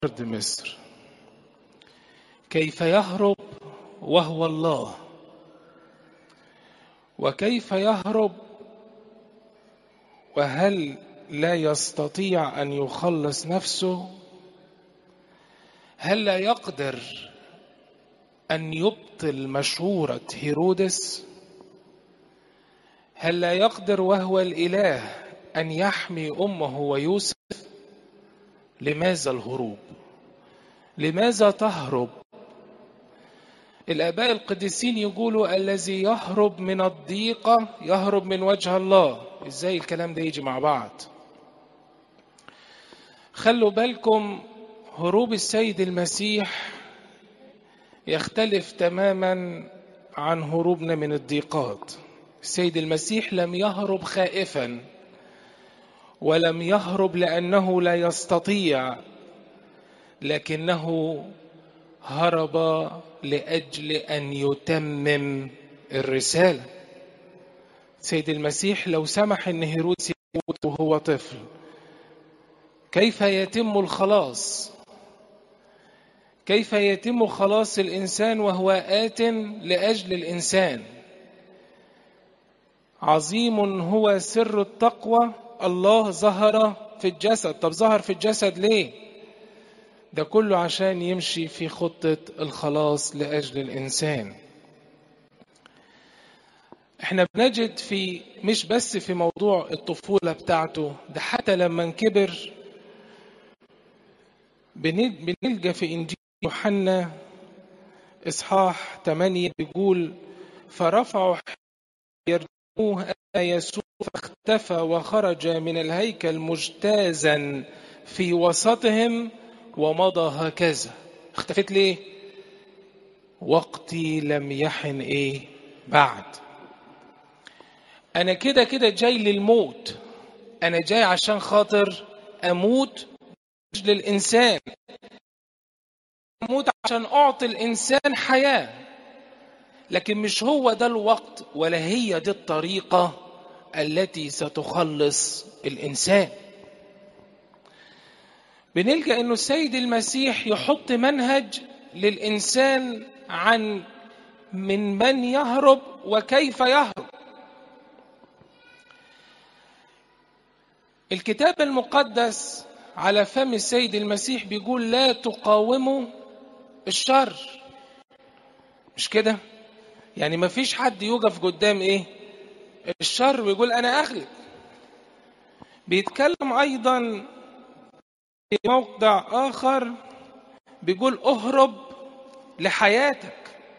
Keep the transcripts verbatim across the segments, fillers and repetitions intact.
أرض مصر. كيف يهرب وهو الله؟ وكيف يهرب وهل لا يستطيع أن يخلص نفسه؟ هل لا يقدر أن يبطل مشورة هيرودس؟ هل لا يقدر وهو الإله أن يحمي أمه ويوسف؟ لماذا الهروب؟ لماذا تهرب؟ الآباء القديسين يقولوا الذي يهرب من الضيقة يهرب من وجه الله. إزاي الكلام ده يجي مع بعض؟ خلوا بالكم، هروب السيد المسيح يختلف تماما عن هروبنا من الضيقات. السيد المسيح لم يهرب خائفا، ولم يهرب لأنه لا يستطيع، لكنه هرب لأجل أن يتمم الرسالة. سيد المسيح لو سمح أن هيرودس يموت وهو طفل، كيف يتم الخلاص؟ كيف يتم خلاص الإنسان وهو آت لأجل الإنسان؟ عظيم هو سر التقوى، الله ظهر في الجسد. طب ظهر في الجسد ليه؟ ده كله عشان يمشي في خطة الخلاص لأجل الإنسان. احنا بنجد في مش بس في موضوع الطفولة بتاعته ده، حتى لما كبر بنلقى في إنجيل يوحنا إصحاح ثمانية بيقول: فرفعوا يرجموه يسوع فاختفى وخرج من الهيكل مجتازا في وسطهم ومضى هكذا. اختفت ليه؟ وقتي لم يحن ايه بعد. انا كده كده جاي للموت، انا جاي عشان خاطر اموت لاجل الانسان، اموت عشان اعطي الانسان حياة. لكن مش هو ده الوقت ولا هي دي الطريقة التي ستخلص الانسان. بنلقى انه السيد المسيح يحط منهج للإنسان عن من من يهرب وكيف يهرب. الكتاب المقدس على فم السيد المسيح بيقول: لا تقاوموا الشر. مش كده؟ يعني ما فيش حد يوقف قدام ايه الشر ويقول انا اغلب. بيتكلم ايضا في موضع اخر بيقول: اهرب لحياتك.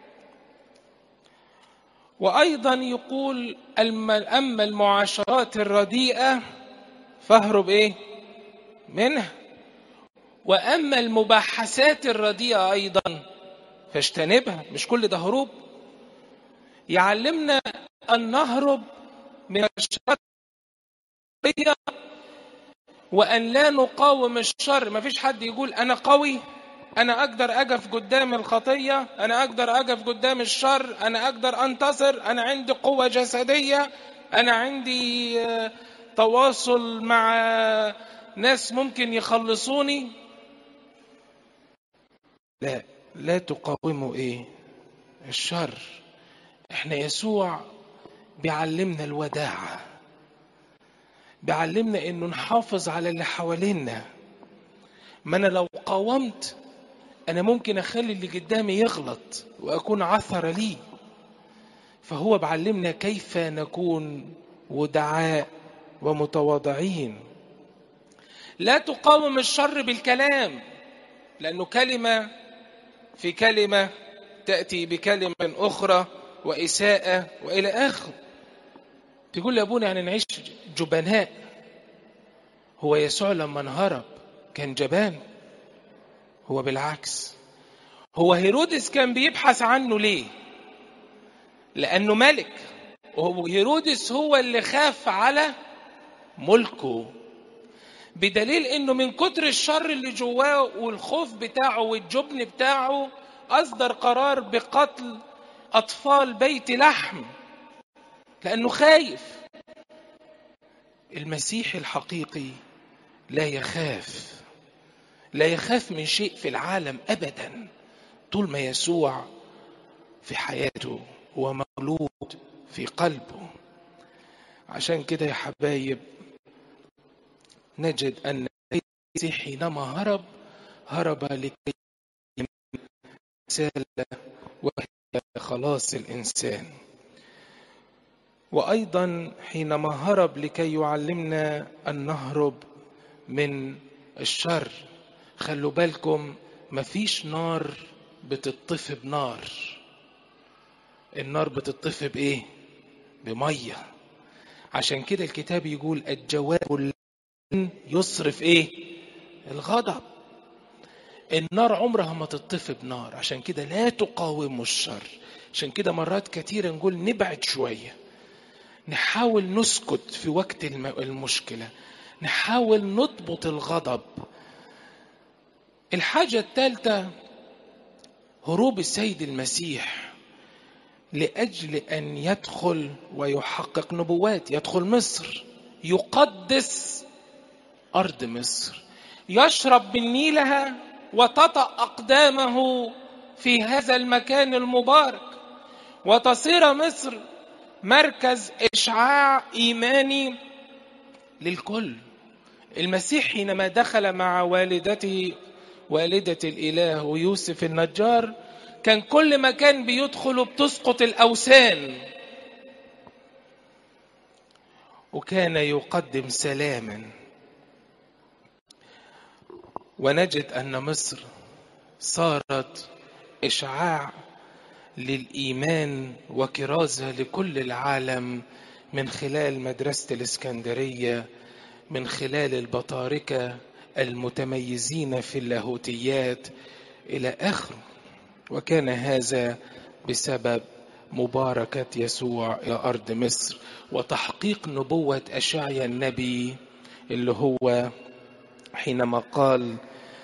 وأيضا يقول: أما المعاشرات الرديئة فاهرب إيه منها، وأما المباحثات الرديئة أيضا فاجتنبها. مش كل ده هروب؟ يعلمنا أن نهرب من الشر وأن لا نقاوم الشر. ما فيش حد يقول أنا قوي، أنا أقدر أقف قدام الخطية، أنا أقدر أقف قدام الشر، أنا أقدر أنتصر، أنا عندي قوة جسدية، أنا عندي تواصل مع ناس ممكن يخلصوني. لا، لا تقاوموا إيه الشر. إحنا يسوع بيعلمنا الوداعة، بيعلمنا إنه نحافظ على اللي حوالينا. ما أنا لو قاومت أنا ممكن أخلي اللي قدامي يغلط وأكون عثرة ليه. فهو بعلمنا كيف نكون ودعاء ومتواضعين. لا تقاوم الشر بالكلام، لأنه كلمة في كلمة تأتي بكلمة أخرى وإساءة وإلى آخر. تقول لأبونا يعني نعيش جبناء؟ هو يسوع لما انهرب كان جبان؟ هو بالعكس. هو هيرودس كان بيبحث عنه ليه؟ لأنه ملك، وهو هيرودس هو اللي خاف على ملكه، بدليل انه من كتر الشر اللي جواه والخوف بتاعه والجبن بتاعه اصدر قرار بقتل اطفال بيت لحم لانه خايف. المسيح الحقيقي لا يخاف. لا يخاف من شيء في العالم أبدا طول ما يسوع في حياته ومولود في قلبه. عشان كده يا حبايب نجد أن المسيح حينما هرب هرب لكي رسالة وهي خلاص الإنسان، وأيضا حينما هرب لكي يعلمنا أن نهرب من الشر. خلوا بالكم مفيش نار بتطفي بنار، النار بتطفي بإيه؟ بمية. عشان كده الكتاب يقول الجواب يصرف إيه؟ الغضب. النار عمرها ما تطفي بنار، عشان كده لا تقاوموا الشر. عشان كده مرات كتير نقول نبعد شوية، نحاول نسكت في وقت المشكلة، نحاول نضبط الغضب. الحاجة الثالثة هروب السيد المسيح لأجل أن يدخل ويحقق نبوات. يدخل مصر، يقدس أرض مصر، يشرب من نيلها وتطأ أقدامه في هذا المكان المبارك، وتصير مصر مركز إشعاع إيماني للكل. المسيح حينما دخل مع والدته والدة الإله ويوسف النجار كان كل مكان بيدخل بتسقط الأوثان، وكان يقدم سلاما. ونجد أن مصر صارت إشعاع للإيمان وكرازة لكل العالم من خلال مدرسة الإسكندرية، من خلال البطاركة المتميزين في اللاهوتيات إلى آخره. وكان هذا بسبب مباركة يسوع إلى أرض مصر وتحقيق نبوة أشعيا النبي اللي هو حينما قال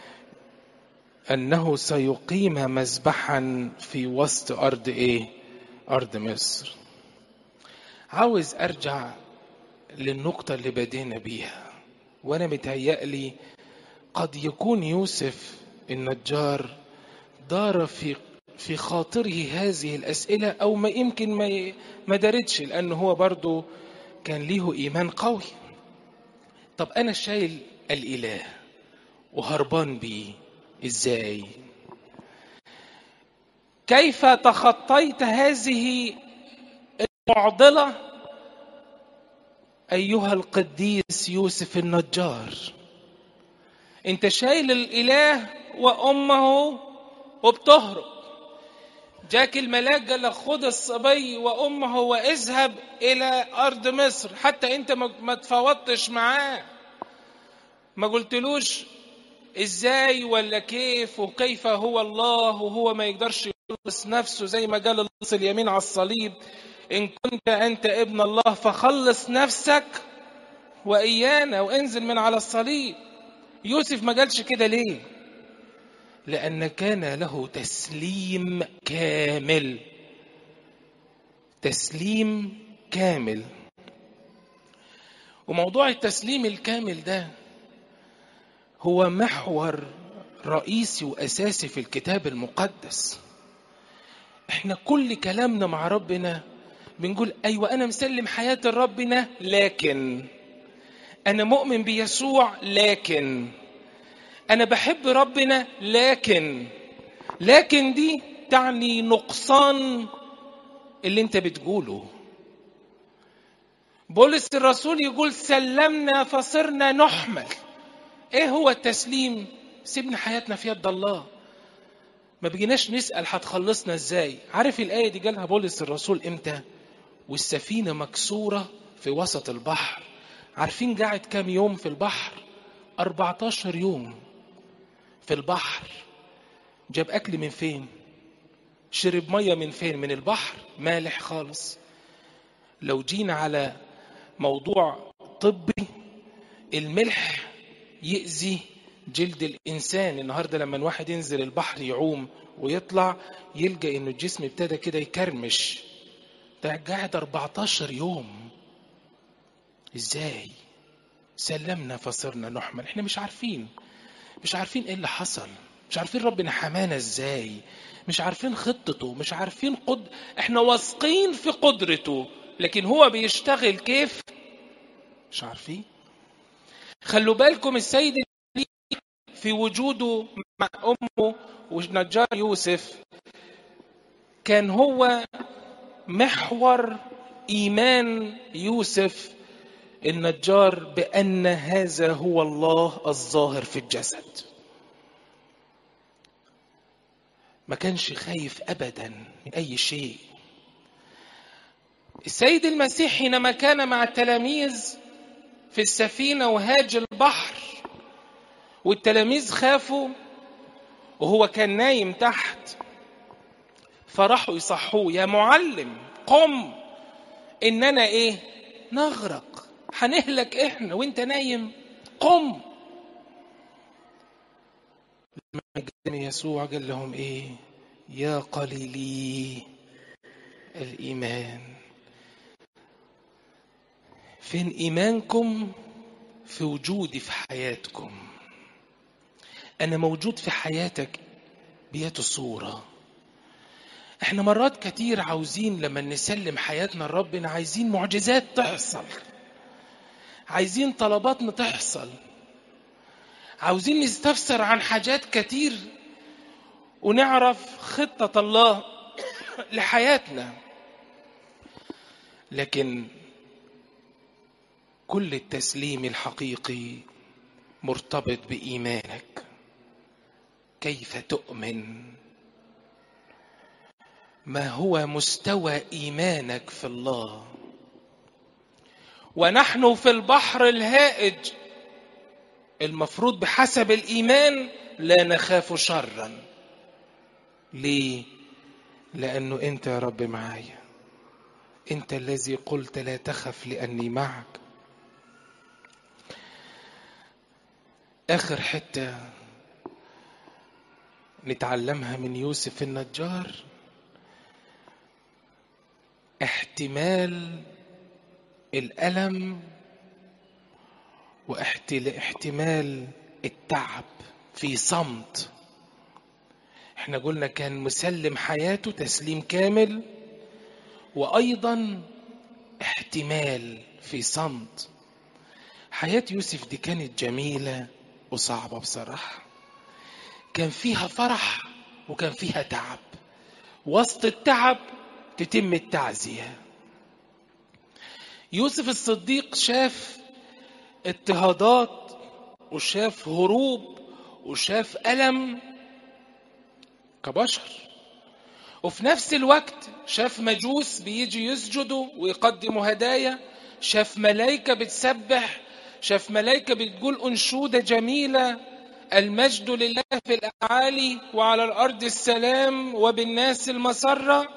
أنه سيقيم مذبحا في وسط أرض إيه؟ أرض مصر. عاوز أرجع للنقطة اللي بدينا بيها، وأنا متهيألي قد يكون يوسف النجار دار في في خاطره هذه الأسئلة، أو ما يمكن ما ما داردش، لأنه هو برضو كان له إيمان قوي. طب أنا شايل الإله وهربان بيه إزاي؟ كيف تخطيت هذه المعضلة أيها القديس يوسف النجار؟ أنت شايل الإله وأمه وبتهرب. جاك الملاك قال لك خد الصبي وأمه واذهب إلى أرض مصر. حتى أنت ما تفاوضتش معاه، ما قلتلوش إزاي ولا كيف وكيف هو الله، وهو ما يقدرش يخلص نفسه زي ما قال اللص اليمين على الصليب إن كنت أنت ابن الله فخلص نفسك وإيانا وانزل من على الصليب. يوسف ما قالش كده ليه؟ لأن كان له تسليم كامل، تسليم كامل. وموضوع التسليم الكامل ده هو محور رئيسي وأساسي في الكتاب المقدس. احنا كل كلامنا مع ربنا بنقول أيوة أنا مسلم حياتي لربنا، لكن أنا مؤمن بيسوع، لكن أنا بحب ربنا، لكن لكن دي تعني نقصان اللي انت بتقوله. بولس الرسول يقول سلمنا فصرنا نحمل. ايه هو التسليم؟ سيبنا حياتنا في يد الله، ما بيجيناش نسأل هتخلصنا ازاي. عارف الآية دي قالها بولس الرسول امتى؟ والسفينة مكسورة في وسط البحر. عارفين قاعد كام يوم في البحر؟ أربعتاشر يوم في البحر. جاب أكل من فين؟ شرب مية من فين؟ من البحر مالح خالص. لو جينا على موضوع طبي، الملح يأذي جلد الإنسان. النهاردة لما الواحد ينزل البحر يعوم ويطلع يلقى إنه الجسم ابتدى كده يكرمش. ده قاعد أربعتاشر يوم. إزاي؟ سلمنا فصرنا نحمل. إحنا مش عارفين. مش عارفين ايه اللي حصل، مش عارفين ربنا حمانا ازاي، مش عارفين خطته، مش عارفين قد... احنا واثقين في قدرته، لكن هو بيشتغل كيف مش عارفين. خلوا بالكم السيد في وجوده مع أمه ونجار يوسف كان هو محور إيمان يوسف النجار بأن هذا هو الله الظاهر في الجسد. ما كانش خايف أبدا من أي شيء. السيد المسيح حينما كان مع التلاميذ في السفينة وهاج البحر والتلاميذ خافوا وهو كان نايم تحت، فراحوا يصحوه: يا معلم قم، إننا إيه نغرق، هنهلك إحنا وإنت نايم، قم. لما يسوع قال لهم إيه؟ يا قليلي الإيمان. فين إيمانكم؟ في وجودي في حياتكم. أنا موجود في حياتك بيات الصورة. احنا مرات كتير عاوزين لما نسلم حياتنا لربنا عايزين معجزات تحصل، عايزين طلباتنا تحصل، عاوزين نستفسر عن حاجات كتير ونعرف خطة الله لحياتنا. لكن كل التسليم الحقيقي مرتبط بإيمانك. كيف تؤمن؟ ما هو مستوى إيمانك في الله؟ ونحن في البحر الهائج المفروض بحسب الإيمان لا نخاف شرا. ليه؟ لأنه أنت يا رب معايا، أنت الذي قلت لا تخف لأني معك. آخر حتة نتعلمها من يوسف النجار: احتمال الألم واحتمال التعب في صمت. احنا قلنا كان مسلم حياته تسليم كامل، وأيضا احتمال في صمت. حياة يوسف دي كانت جميلة وصعبة بصراحة، كان فيها فرح وكان فيها تعب. وسط التعب تتم التعزية. يوسف الصديق شاف اضطهادات وشاف هروب وشاف ألم كبشر، وفي نفس الوقت شاف مجوس بيجي يسجدوا ويقدموا هدايا، شاف ملائكة بتسبح، شاف ملائكة بتقول أنشودة جميلة: المجد لله في الأعالي وعلى الأرض السلام وبالناس المسرة.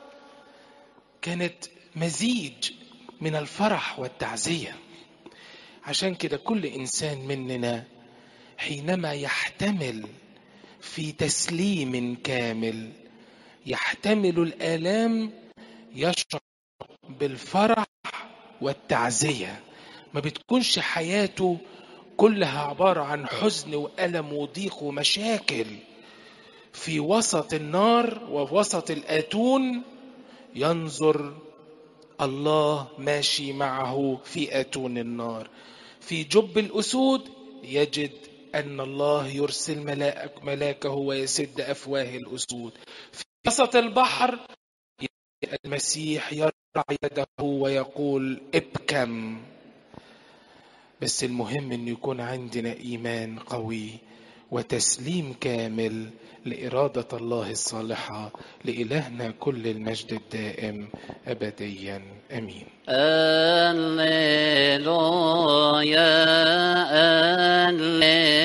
كانت مزيج من الفرح والتعزية. عشان كده كل إنسان مننا حينما يحتمل في تسليم كامل، يحتمل الآلام، يشعر بالفرح والتعزية. ما بتكونش حياته كلها عبارة عن حزن وألم وضيق ومشاكل. في وسط النار ووسط الآتون ينظر الله ماشي معه في آتون النار. في جب الأسود يجد أن الله يرسل ملاك ملاكه ويسد أفواه الأسود. في وسط البحر المسيح يرفع يده ويقول ابكم. بس المهم أن يكون عندنا إيمان قوي وتسليم كامل لإرادة الله الصالحة. لإلهنا كل المجد الدائم أبديا آمين. هللويا هللويا